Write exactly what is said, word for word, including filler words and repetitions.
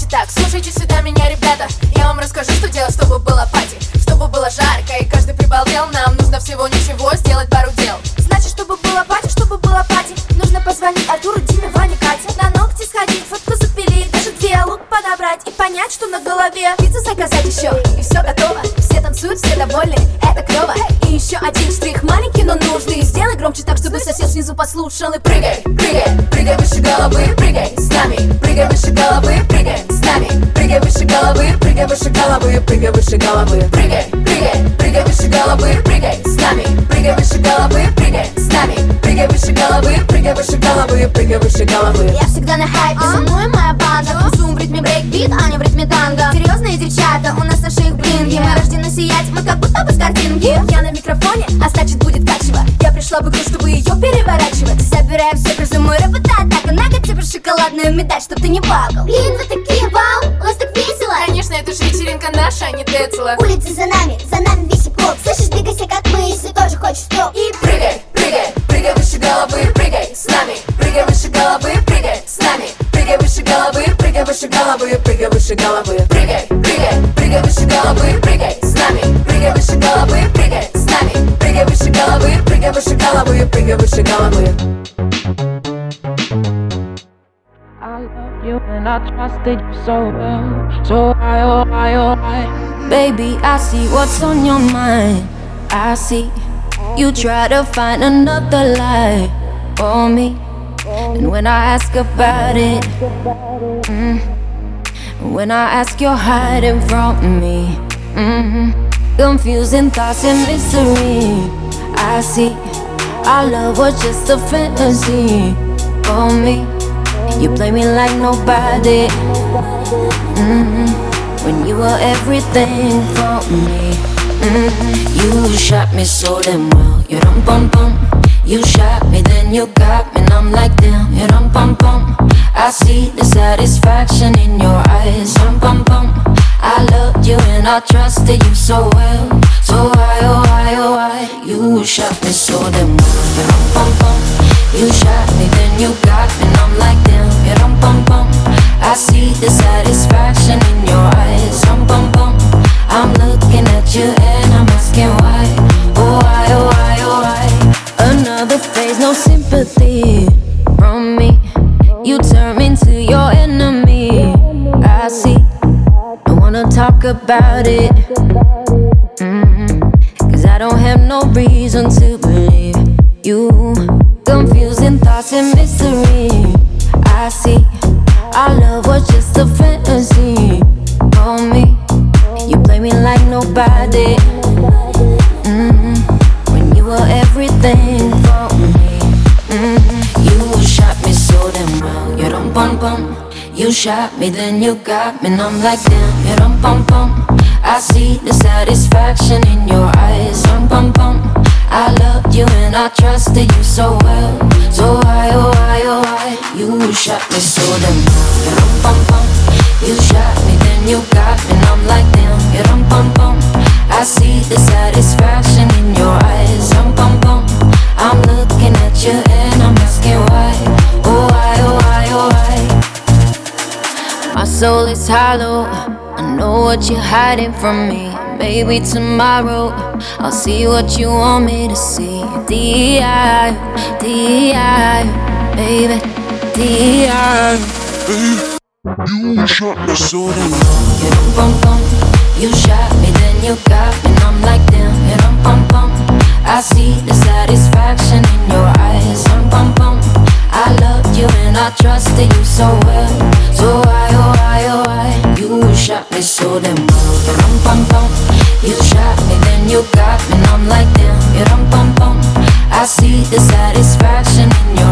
Давайте так, слушайте сюда меня, ребята. Я вам расскажу, что делать, чтобы было пати. Чтобы было жарко и каждый прибалдел. Нам нужно всего ничего, сделать пару дел. Значит, чтобы было пати, чтобы было пати, нужно позвонить Артуру, Диме, Ване, Кате. На ногти сходить, фотку запилить, даже две, лук подобрать и понять, что на голове. Пиццу заказать еще, и все готово. Все танцуют, все довольны, это клево. И еще один штрих маленький, но нужный. Сделай громче так, чтобы сосед снизу послушал. И прыгай, прыгай, прыгай выше головы, прыгай с нами. Прыгай выше головы, прыгай с нами. Прыгай выше головы, прыгай выше головы, прыгай выше головы. Прыгай, прыгай, прыгай выше головы, прыгай с нами. Прыгай выше головы, прыгай с нами. Прыгай выше головы, прыгай выше головы, прыгай выше головы. Я всегда на хайпе, со мной моя банда. Танцуем в ритме брейкбит, а не в ритме танго. Серьезные девчата, у нас на шеях блинги. Мы рождены сиять, мы как будто бы с картинки. Я на микрофоне, а значит будет качево. Я пришла в игру, чтобы ее переворачивать. Собираем все призы, мой рэп это атака. На тебе шоколадную медаль, чтоб ты не плакал. Блин, вы такие вау, у вас так весело. Конечно, это же вечеринка наша, а не Децла. Улицы за нами, за нами весь хип-хоп. Слышишь, двигайся как мы, если тоже хочешь топ. И прыгай, прыгай, прыгай выше головы, прыгай с нами. Прыгай выше головы, прыгай с нами. Прыгай выше головы, прыгай выше головы, прыгай выше головы. Прыгай, прыгай, прыгай выше головы, прыгай с нами. Прыгай выше головы, прыгай с нами. Прыгай выше головы, прыгай выше головы, прыгай выше головы. I love you and I trusted you so well. So I, oh I, oh I. Baby, I see what's on your mind. I see you try to find another lie for me. And when I ask about it, mm, when I ask you're hiding from me, mm, confusing thoughts and mystery. I see our love was just a fantasy for me. You play me like nobody, mm-hmm. when you were everything for me, mm-hmm. You shot me so damn well. You dum bum bum. You shot me, then you got me, and I'm like damn. You dum bum bum. I see the satisfaction in your eyes. Dum bum bum. I loved you and I trusted you so well. So why, oh why, oh why? You shot me so damn well. You dum bum bum. You shot me, then you got me, and I'm like damn. You dum bum bum. I see the satisfaction in your eyes. Dum bum bum. I'm looking at you and I'm asking why. Oh why, oh why, oh why? Another phase, no sympathy from me. You turn me into your enemy. I see. Don't wanna talk about it, mm-hmm. Cause I don't have no reason to believe you. Confusing thoughts and mystery. I see our love was just a fantasy for me. You play me like nobody, mm-hmm. when you were everything for me, mm-hmm. You shot me so damn well. You dum bum bum. You shot me, then you got me, and I'm like damn. You dum bum bum. I see the satisfaction in your eyes. Dum bum bum. I loved you and I trusted you so well. So why, oh why, oh why? You shot me so damn well. You dum bum bum. You shot me, then you got me, and I'm like damn. You dum bum bum. I see the satisfaction in your eyes. Dum bum bum. I'm looking at you and I'm asking why. Oh why, oh why, oh why? My soul is hollow. I know what you're hiding from me. Maybe tomorrow I'll see what you want me to see. D I, D I, baby, D I. You shot me so damn well. You dum bum bum. You shot me, then you got me, and I'm like damn. You dum bum bum. I see the satisfaction in your eyes. Dum bum bum. I loved you and I trusted you so well. So why, oh why, oh why? You shot me so damn well. You dum bum bum. You shot me, then you got me, and I'm like damn. You dum bum bum. I see the satisfaction in your